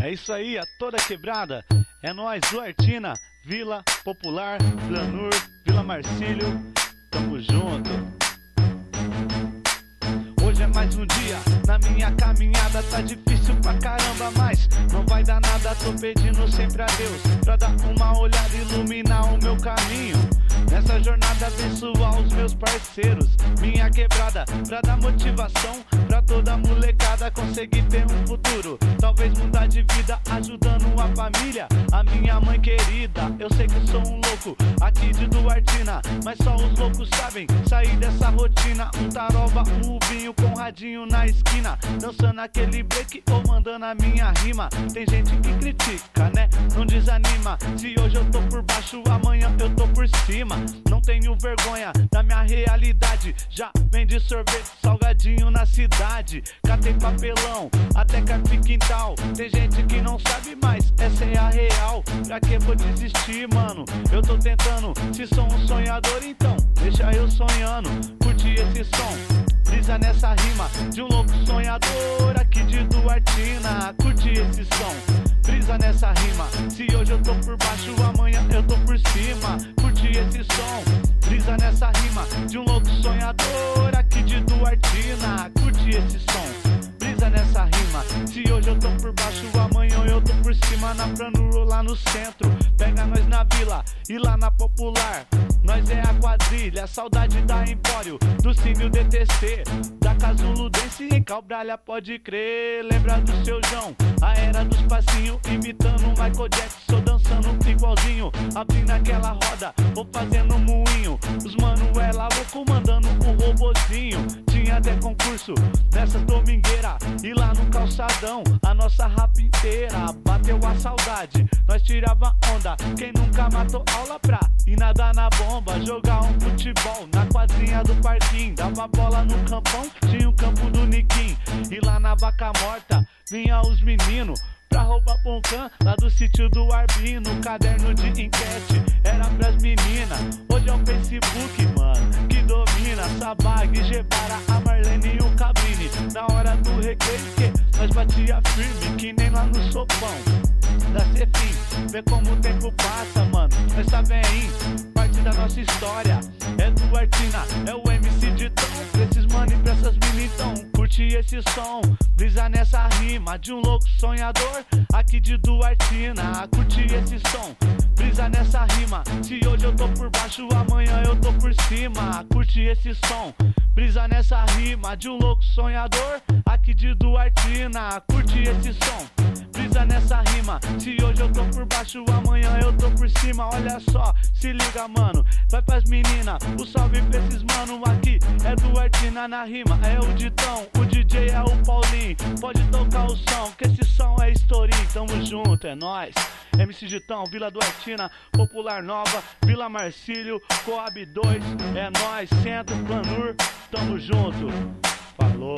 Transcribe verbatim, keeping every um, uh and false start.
É isso aí, a toda quebrada. É nós, Duartina, Vila Popular, Planur, Vila Marcílio. Tamo junto. Hoje é mais um dia, na minha caminhada tá difícil pra caramba, mas não vai dar nada, tô pedindo sempre a Deus pra dar uma olhada e iluminar o meu caminho. Nessa jornada abençoar os meus parceiros, minha quebrada, pra dar motivação pra toda molecada conseguir ter um futuro. Talvez mudar de vida ajudando a família, a minha mãe querida. Eu sei que sou um louco aqui de Duartina, mas só os loucos sabem sair dessa rotina. Um taroba, um vinho com radinho na esquina, dançando aquele break ou mandando a minha rima. Tem gente que critica, né? Não desanima. Se hoje eu tô por baixo, amanhã eu tô por cima. Não tenho vergonha da minha realidade. Já vendi sorvete, salgadinho na cidade. Catei papelão, até carpi quintal. Tem gente que não sabe mais, essa é a real. Pra que vou desistir, mano? Eu tô tentando. Se sou um sonhador, então deixa eu sonhando. Curti esse som, brisa nessa rima de um louco sonhador aqui de Duartina. Curti esse som, brisa nessa rima. Se hoje eu tô por baixo, amanhã eu tô por cima. Curti esse som, brisa nessa rima de um louco sonhador aqui de Duartina. Curti esse som, brisa nessa rima. Se hoje eu tô por baixo, amanhã eu tô por cima. Na Planur ou lá no centro, pega nós na Vila e lá na Popular. Nós é a quadrilha, saudade da Empório, do Cínio D T C, da Casuludense em Calbralha, pode crer. Lembra do seu João, a era dos passinhos, imitando o Michael Jackson, dançando igualzinho, abrindo aquela roda ou fazendo moinho. Os mano é lá louco mandando o robozinho. Tinha até concurso nessas domingueiras e lá no calçadão a nossa rapa inteira. Bateu a saudade, nós tirava onda. Quem nunca matou aula pra ir nadar na bomba, jogar um futebol na quadrinha do parquinho, dava bola no campão, tinha o campo do Niquim. E lá na Vaca Morta vinha os meninos pra roubar poncã lá do sítio do Arbino. Caderno de enquete era pras meninas. Hoje é o Facebook, mano, que domina. Sabag, Gebara, a Marlene e o Cabrini. Na hora do recreio que nós batia firme, que nem lá no sopão da Cefim. Vê como o tempo passa, mano, nós tá bem, parte da nossa história. É Duartina, é o M C de tom. Pra esses mano e pra essas meninas, então curte esse som, brisa nessa rima de um louco sonhador aqui de Duartina. Curte esse som, brisa nessa rima. Se hoje eu tô por baixo, amanhã eu tô por cima. Curte esse som, brisa nessa rima de um louco sonhador aqui de Duartina. Curte esse som, brisa nessa rima. Se hoje eu tô por baixo, amanhã eu tô por cima. Olha só, se liga, mano, vai pras meninas, o salve pra esses mano aqui. É Duartina na rima, é o Ditão, o D J é o Paulinho. Pode tocar o som, que esse som é historinho. Tamo junto, é nóis. M C Ditão, Vila Duartina, Popular Nova, Vila Marcílio, Coab dois. É nóis, Centro, Planur, tamo junto. Falou.